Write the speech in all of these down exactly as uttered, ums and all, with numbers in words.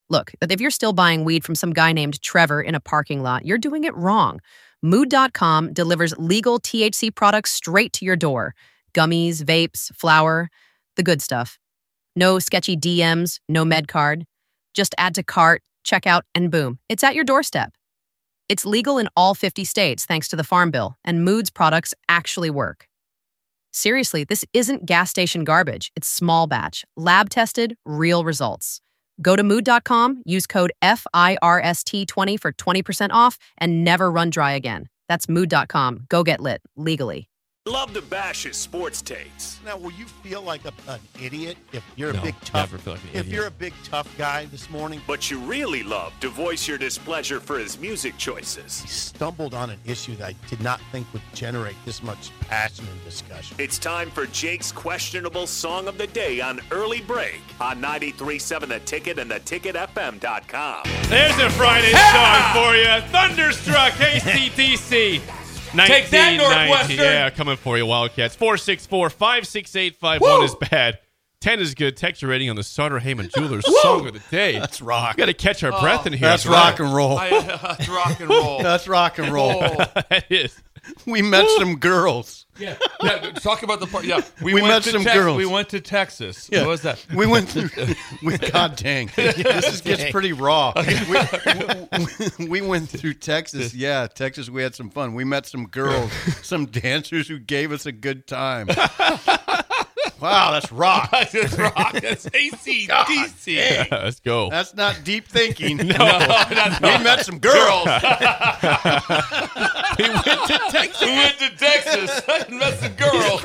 Look, if you're still buying weed from some guy named Trevor in a parking lot, you're doing it wrong. Mood dot com delivers legal T H C products straight to your door. Gummies, vapes, flour, the good stuff. No sketchy D Ms, no med card. Just add to cart, check out, and boom, it's at your doorstep. It's legal in all fifty states thanks to the Farm Bill, and Mood's products actually work. Seriously, this isn't gas station garbage. It's small batch, lab-tested, real results. Go to mood dot com, use code F I R S T twenty for twenty percent off, and never run dry again. That's mood dot com. Go get lit, legally. Love to bash his sports takes. Now, will you feel like a, an idiot if you're a No, big tough? never feel like an if idiot. you're a big tough guy this morning, But you really love to voice your displeasure for his music choices. he stumbled on an issue that I did not think would generate this much passion and discussion. It's time for Jake's questionable song of the day on Early Break on ninety-three point seven The Ticket and the ticket f m dot com. There's a Friday song for you. Thunderstruck A C D C. Take that, Northwestern. Yeah, coming for you, Wildcats. four six four, five six eight, five one is bad. ten is good. Texture rating on the Sutter Heyman Jewelers Song of the Day. That's rock. Got to catch our breath in here. That's rock and roll. I, uh, it's rock and roll. That's rock and roll. Oh. That is. We met some girls. Yeah. yeah, talk about the part. Yeah, we, We went met to some Tex- girls. We went to Texas. Yeah. What was that? We went through. we, God dang, this is, gets pretty raw. We, we, we went through Texas. Yeah, Texas. We had some fun. We met some girls, some dancers who gave us a good time. Wow, that's rock. It's rock. It's A C D C. Yeah, let's go. That's not deep thinking. No, that's We met some girls. We went to Texas. We went to Texas and met some girls.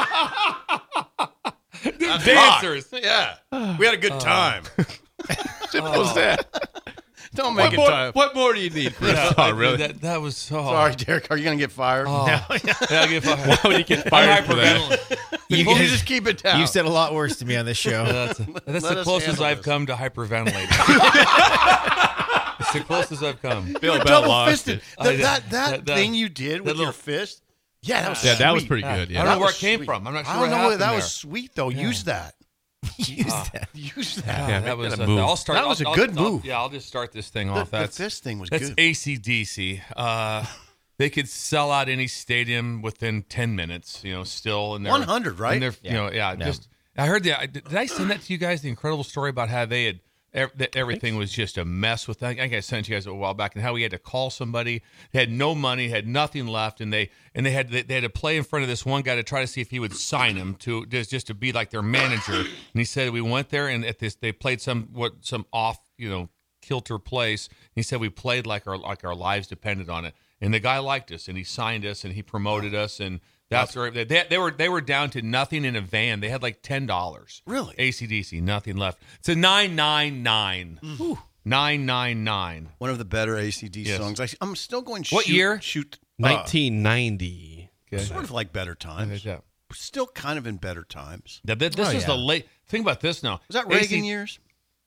That's Dancers. rock. Yeah, we had a good time. Simple as that. Don't make What it more, time. what more do you need for Yeah, a song, I- really? That, that was so. Sorry, Derek. Are you gonna get fired? Oh. Yeah, I get fired. Why would you get I'm fired for that? hyperventilating. You, guys- you just keep it down. You said a lot worse to me on this show. That's, that's Let the us closest handle I've this. come to hyperventilating. It's the closest I've come. Bill You're Bell double lost fisted. it. I That, did. that, that, That- that- thing you did with that little- your fist. Yeah, that was Yeah, that was sweet. pretty good. Yeah. I don't know That where was it came sweet. from. I'm not sure I don't what know. happened That there. was sweet though. Use that. Use that. Use that. Yeah, Yeah, that make was that a uh, move. I'll start. That was I'll- a good I'll- I'll- move. yeah, I'll just start this thing The, off. the That's fist thing was that's good. A C D C. Uh, they could sell out any stadium within ten minutes. You know, still and they're one hundred, right? And they're, you know, yeah. Just I heard that. Did I send that to you guys? The incredible story about how they had. ev- That everything was just a mess with that. I think I sent you guys a while back, and how we had to call somebody. They had no money, had nothing left, and they and they had they, they had to play in front of this one guy to try to see if he would sign him to just just to be like their manager. And he said we went there, and at this they played some what some off you know kilter place. And he said we played like our like our lives depended on it. And the guy liked us, and he signed us, and he promoted us, and that's where they, they were. They were down to nothing in a van. They had like ten dollars. Really? A C D C, nothing left. It's a nine nine nine. Nine nine nine. One of the better A C D C Yes. songs. I, I'm still going. What shoot, year? Shoot. nineteen ninety. Uh, sort of like Better Times. Yeah. Still kind of in Better Times. Now, th- this Oh, is the yeah. late. Think about this now. Was that Reagan A C years?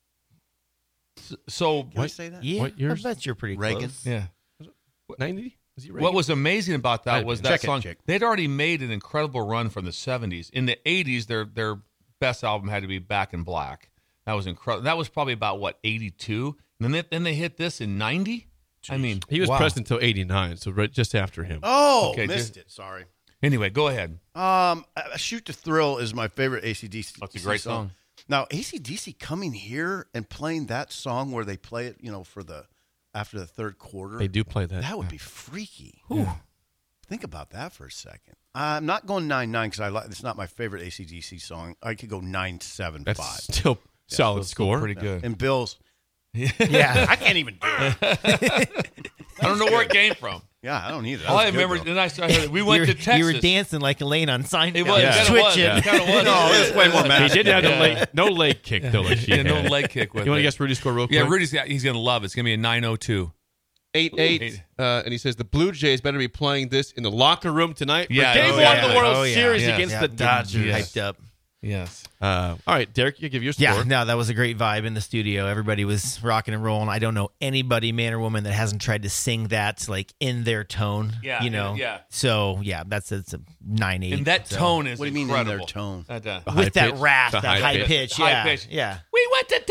So Can I say that? Yeah, What years? I bet you're pretty Reagan. close. yeah. ninety? Was he Reagan? What was amazing about that Might was be. that Check it, song. Jake. They'd already made an incredible run from the seventies. In the eighties, their their best album had to be Back in Black. That was incredible. That was probably about what eighty-two, and then they, then they hit this in ninety. I mean, He was wow. president until eighty-nine, so right just after him. Oh, Okay, missed just- it. Sorry. Anyway, go ahead. Um, uh, Shoot to Thrill is my favorite A C D C. That's a great song. Now, A C D C coming here and playing that song where they play it, you know, for the after the third quarter. They do play that. That would be freaky. Think about that for a second. I'm not going nine nine because I like. It's not my favorite A C D C song. I could go nine seven That's five. still solid Still score. pretty good. And Bill's. Yeah. I can't even do it. I don't know where it came from. Yeah, I don't either. That All was I good, remember, though. and I, I heard, we went you were, to Texas. You were dancing like Elaine on Seinfeld. It was. Yeah. It kinda Switch was. it. It kind of was. No, it's way more He magic. did have the Yeah. leg, no leg kick, though. Like she Yeah, no had. leg kick with You want to it. guess Rudy's score real quick? Yeah, Rudy's got, he's going to love it. It's going to be a nine oh two. eight eight, uh, and he says the Blue Jays better be playing this in the locker room tonight for Yeah, game oh, one yeah. of the World Oh, yeah. Series Yeah. against Yeah, the Dodgers. Yes. Hyped up. Yes. Uh, all right, Derek, you give your score. Yeah, no, that was a great vibe in the studio. Everybody was rocking and rolling. I don't know anybody, man or woman, that hasn't tried to sing that like in their tone. Yeah, you know. yeah. So yeah, that's it's a nine eight. And that so. tone is What do you mean in incredible. their tone? That, uh, high with that pitch? rasp, The that high high pitch. pitch, High yeah, pitch. yeah. We went to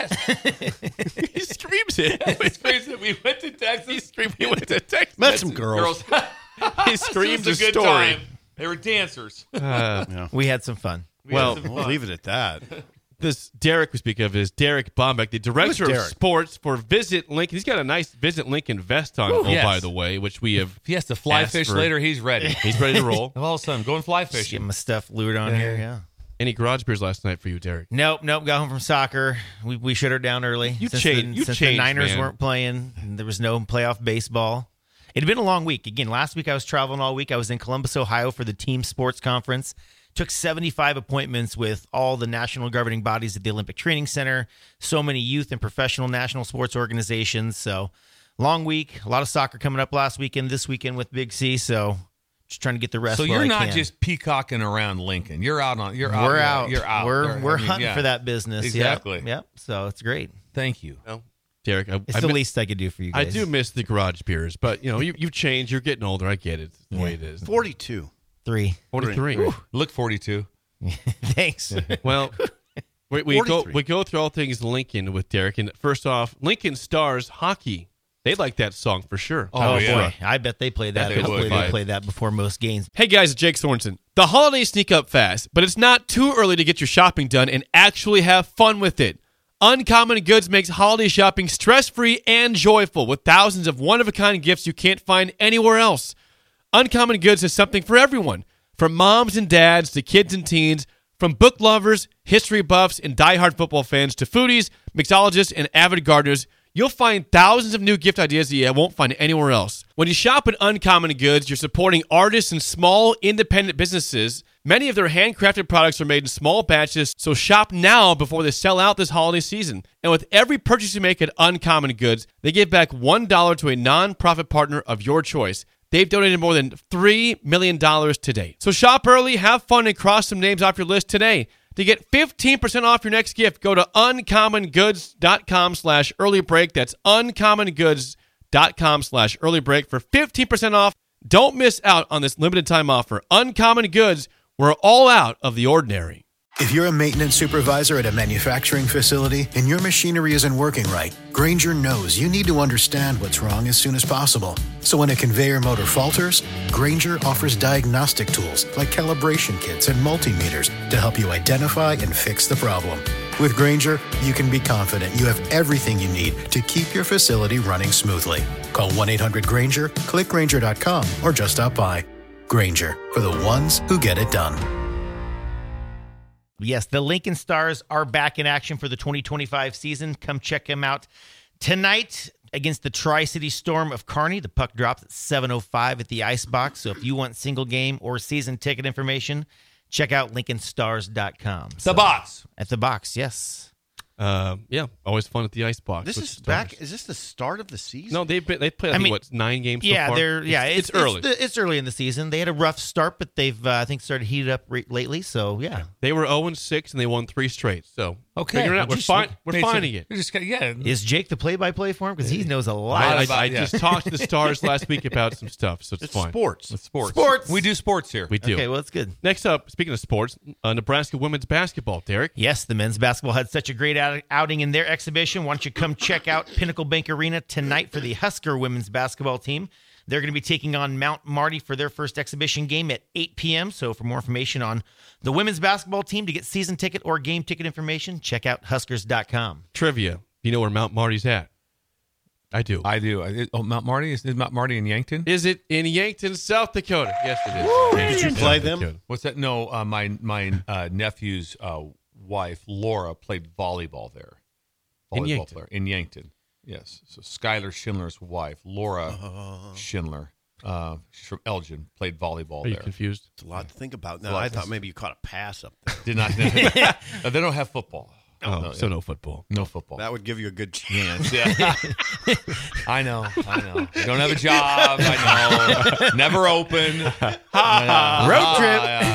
Texas. He screams it. He screams that we went to Texas. He screams he went to Texas. Met some girls. Girls. He screams It a was a good story. time. They were dancers. Uh, We had some fun. We Well, had some We'll fun. leave it at that. this Derek we speak of is Derek Bombeck, the director of Derek? sports for Visit Lincoln. He's got a nice Visit Lincoln vest on, oh, Yes. by the way, which we have. If he has to fly Ask fish for- later, he's ready. He's ready to roll. All of a sudden, going fly Just get fishing. my stuff lured on Yeah. here. Yeah. Any garage beers last night for you, Derek? Nope, nope. Got home from soccer. We we shut her down early. You since changed- The, you since changed, the Niners man. weren't playing. And there was no playoff baseball. It had been a long week. Again, last week I was traveling all week. I was in Columbus, Ohio for the team sports conference. Took seventy-five appointments with all the national governing bodies at the Olympic Training Center. So many youth and professional national sports organizations. So long week. A lot of soccer coming up last weekend, this weekend with Big C. So just trying to get the rest. So while you're I not can. just peacocking around Lincoln. You're out on. You're out. We're you're- out. You're out. We're There. we're I mean, hunting yeah. for that business. Yep, Exactly. Yep. So it's great. Thank you. No, Derek. I, It's I the mi- least I could do for you I guys. do miss the garage beers, but you know, you, you've changed. You're getting older. I get it. It's the way it is. Forty-two. Three. forty-three. Look forty-two. Thanks. Well, we, we go forty-three. we go through all things Lincoln with Derek. And first off, Lincoln Stars hockey. They like that song for sure. Oh, Oh, yeah. boy, I bet they play that. They would. Hopefully Five. they play that before most games. Hey guys, it's Jake Sorensen. The holidays sneak up fast, but it's not too early to get your shopping done and actually have fun with it. Uncommon Goods makes holiday shopping stress-free and joyful with thousands of one-of-a-kind gifts you can't find anywhere else. Uncommon Goods has something for everyone, from moms and dads to kids and teens, from book lovers, history buffs, and diehard football fans to foodies, mixologists, and avid gardeners. You'll find thousands of new gift ideas that you won't find anywhere else. When you shop at Uncommon Goods, you're supporting artists and small, independent businesses. Many of their handcrafted products are made in small batches, so shop now before they sell out this holiday season. And with every purchase you make at Uncommon Goods, they give back one dollar to a nonprofit partner of your choice. They've donated more than three million dollars to date. So shop early, have fun, and cross some names off your list today. To get fifteen percent off your next gift, go to uncommongoods.com slash early break. That's uncommongoods.com slash early break for fifteen percent off. Don't miss out on this limited time offer. Uncommon Goods, we're all out of the ordinary. If you're a maintenance supervisor at a manufacturing facility and your machinery isn't working right, Grainger knows you need to understand what's wrong as soon as possible. So when a conveyor motor falters, Grainger offers diagnostic tools like calibration kits and multimeters to help you identify and fix the problem. With Grainger, you can be confident you have everything you need to keep your facility running smoothly. Call one eight hundred Grainger, click Grainger dot com, or just stop by. Grainger, for the ones who get it done. Yes, the Lincoln Stars are back in action for the twenty twenty-five season. Come check them out tonight against the Tri-City Storm of Kearney. The puck drops at seven oh five at the Icebox. So if you want single game or season ticket information, check out lincoln stars dot com. The So, box. At the box, yes. Uh, yeah, always fun at the Icebox. This with is Stars. back. Is this the start of the season? No, they've been, they played, I, I think, mean, what, nine games so Yeah, far? they're yeah. It's, it's early. It's, the- it's early in the season. They had a rough start, but they've uh, I think started heated up re- lately. So yeah. They were oh and six, and they won three straight. So Okay. figuring it out. We're, Just- fi- we're They finding said- it. we just got- yeah. Is Jake the play-by-play for him? Because he knows a lot. I, I, about- I yeah. just talked to the Stars last week about some stuff, so it's, It's fine. sports. It's sports. Sports. We do sports here. We do. Okay, well, that's good. Next up, speaking of sports, uh, Nebraska women's basketball, Derek. Yes, the men's basketball had such a great out- outing in their exhibition. Why don't you come check out Pinnacle Bank Arena tonight for the Husker women's basketball team? They're going to be taking on Mount Marty for their first exhibition game at eight p.m. So for more information on the women's basketball team, to get season ticket or game ticket information, check out huskers dot com. Trivia. You know where Mount Marty's at? I do. I do. I- Oh, Mount Marty? Is, is Mount Marty in Yankton? Is it in Yankton, South Dakota? Yes, it is. Yankton, Did you play South them? Dakota. What's that? No, uh, my my uh, nephew's uh, wife, Laura, played volleyball there. In Volleyball Yankton? player. In Yankton. Yes. So Skylar Schindler's wife, Laura Schindler, uh, she's from Elgin, played volleyball Are you there. confused? It's a lot to think about. Well, Now, I it's- thought maybe you caught a pass up there. Did not. No, they don't have football. Oh, no, so yeah. no football. No football. That would give you a good chance. Yeah. I know. I know. I don't have a job. I know. Never open. Road trip. Uh,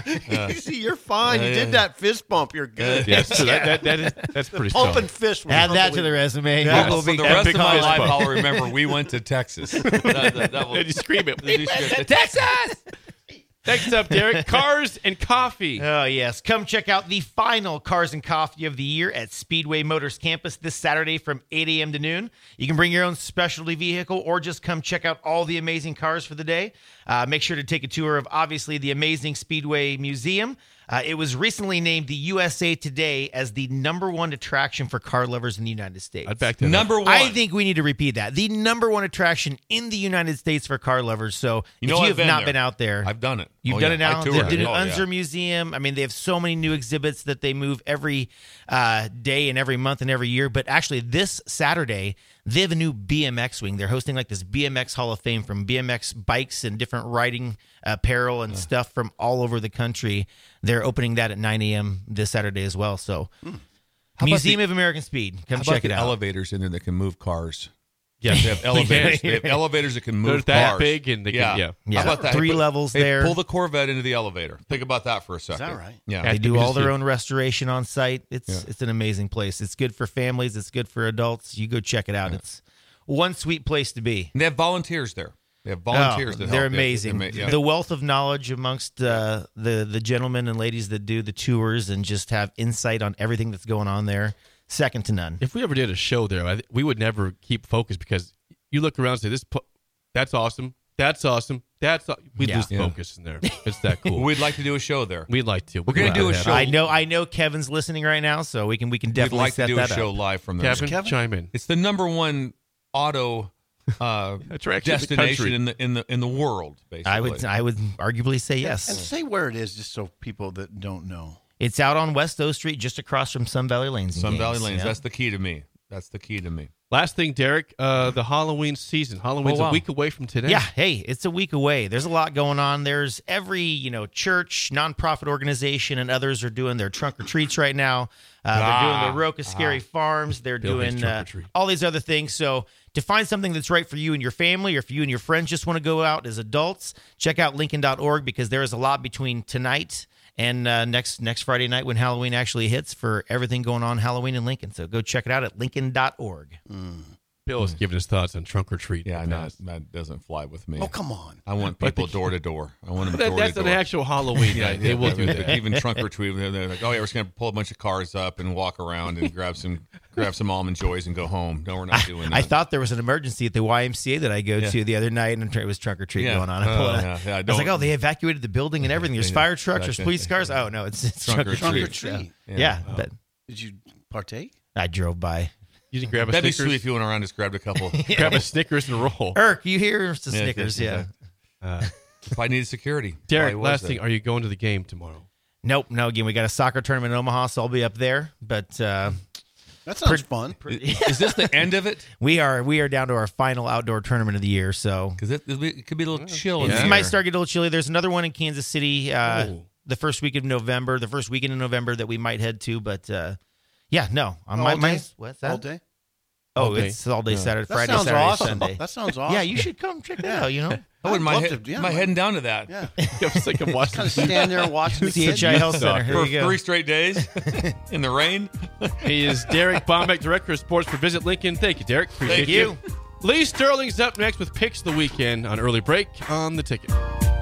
Uh, See, you're fine. You uh, did that fist bump. You're good. Yes, so that, that, that is, that's pretty strong. Pumping fist. was Add that to unbelievable. the resume. Yeah, We'll for be- the rest big of my fist life, bump. I'll remember we went to Texas. That, that, that will, And you scream it. we went to Texas! Next up, Derek, cars and coffee. Oh, yes. Come check out the final Cars and Coffee of the year at Speedway Motors Campus this Saturday from eight a.m. to noon. You can bring your own specialty vehicle or just come check out all the amazing cars for the day. Uh, make sure to take a tour of, obviously, the amazing Speedway Museum. Uh, it was recently named the U S A Today as the number one attraction for car lovers in the United States. I'd back that up. Number one. I think we need to repeat that. The number one attraction in the United States for car lovers. So You know, if you I've have been not there. been out there, I've done it. You've Oh, done yeah. it now. I The, toured the it. new Oh, yeah. Unser Museum. I mean, they have so many new exhibits that they move every uh, day and every month and every year. But actually, this Saturday, they have a new B M X wing. They're hosting like this B M X Hall of Fame from B M X bikes and different riding apparel and stuff from all over the country. They're opening that at nine a.m. this Saturday as well. So, about Museum the- of American Speed. Come How about check it the out. elevators in there that can move cars? Yeah. They have elevators. They have elevators that can move They're that cars. big and they can- yeah. Yeah. How about that? Three Hey, levels hey, there. Pull the Corvette into the elevator. Think about that for a second. that right? Yeah. They Yeah. do we all just their do- own restoration on site. It's Yeah. it's an amazing place. It's good for families. It's good for adults. You go check it out. It's one sweet place to be. And they have volunteers there. They have volunteers. Oh, that they're help. amazing. Yeah. Yeah. The wealth of knowledge amongst uh, the the gentlemen and ladies that do the tours and just have insight on everything that's going on there, second to none. If we ever did a show there, I, th- we would never keep focus because you look around and say, "This, pl- that's awesome. That's awesome. That's aw-" we'd Yeah. lose Yeah. focus in there. It's that cool. We'd like to do a show there. We'd like to. We're gonna do a show. I know I know Kevin's listening right now, so we can we can We'd definitely like to set do a that show up. live from there. Kevin, Kevin? chime in. It's the number one auto uh, Attraction in the destination country. in the in the in the world. Basically, I would I would arguably say And yes. say where it is, just so people that don't know. It's out on West O Street, just across from Sun Valley Lanes. and Sun Games. Valley Lanes. Yeah. That's the key to me. That's the key to me. Last thing, Derek, uh, the Halloween season. Halloween's Oh, wow. a week away from today. Yeah, hey, it's a week away. There's a lot going on. There's every, you know, church, nonprofit organization, and others are doing their trunk or treats right now. Uh, they're doing the Roca Scary Farms. They're Bill hates doing trunk uh, or treat. all these other things. So to find something that's right for you and your family, or if you and your friends just want to go out as adults, check out Lincoln dot org because there is a lot between tonight and uh, next next Friday night when Halloween actually hits for everything going on Halloween in Lincoln. So go check it out at Lincoln dot org. Bill is giving his thoughts on trunk or treat. Yeah, in the no, past. that doesn't fly with me. Oh, come on. I want But people the- door to door. I want them That- door that's to an door. actual Halloween Yeah, night. yeah, They will yeah, do but that. Even trunk or treat, they're they're like, oh yeah, we're just gonna pull a bunch of cars up and walk around and grab some grab some almond joys and go home. No, we're not doing that. I thought there was an emergency at the Y M C A that I go Yeah. to the other night, and it was trunk or treat Yeah. going on. I, Oh, pulled it. yeah, yeah, I was like, don't- "Oh, they evacuated the building and everything. There's Yeah, fire trucks, there's exactly. police cars. Oh no, it's, it's Trunk trunk, or or Trunk or treat. treat. Yeah, Yeah. yeah, but Did you partake? I drove by. You can grab a That'd be Snickers. sweet if you went around and just grabbed a couple. Grab a Snickers and roll. Irk, you hear the Yeah, Snickers? yeah, Yeah. If I needed security. Derek, I was last there. thing, are you going to the game tomorrow? Nope. No. Again, we got a soccer tournament in Omaha, so I'll be up there. But uh, That sounds fun. Is, is this the end of it? we are we are down to our final outdoor tournament of the year. So Because it, it could be a little chill in it the might air. start getting a little chilly. There's another one in Kansas City. Uh, Oh. The first week of November, the first weekend in November that we might head to. But uh, yeah, no. On All my, day? my what's that? All day? Oh, All day. it's all day Saturday, That Friday, sounds Saturday, awesome. Sunday. That sounds awesome. Yeah, you should come check that out. You know, I wouldn't I'd mind, love head, to- yeah, mind man. heading down to that. Yeah. I was thinking watching Kind of stand there and watch the C H kids. I Health Center. Here For you go. three straight days in the rain. He is Derek Bombeck, Director of Sports for Visit Lincoln. Thank you, Derek. Appreciate Thank you. Lee Sterling's up next with Picks of the Weekend on Early Break on the Ticket.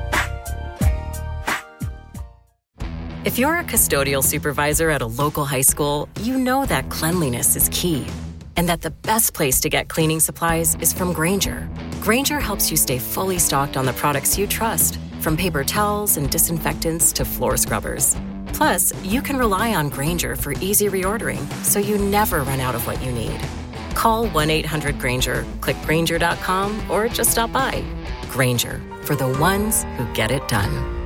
If you're a custodial supervisor at a local high school, you know that cleanliness is key and that the best place to get cleaning supplies is from Grainger. Grainger helps you stay fully stocked on the products you trust, from paper towels and disinfectants to floor scrubbers. Plus, you can rely on Grainger for easy reordering, so you never run out of what you need. Call one eight hundred Grainger, click Grainger dot com, or just stop by. Grainger, for the ones who get it done.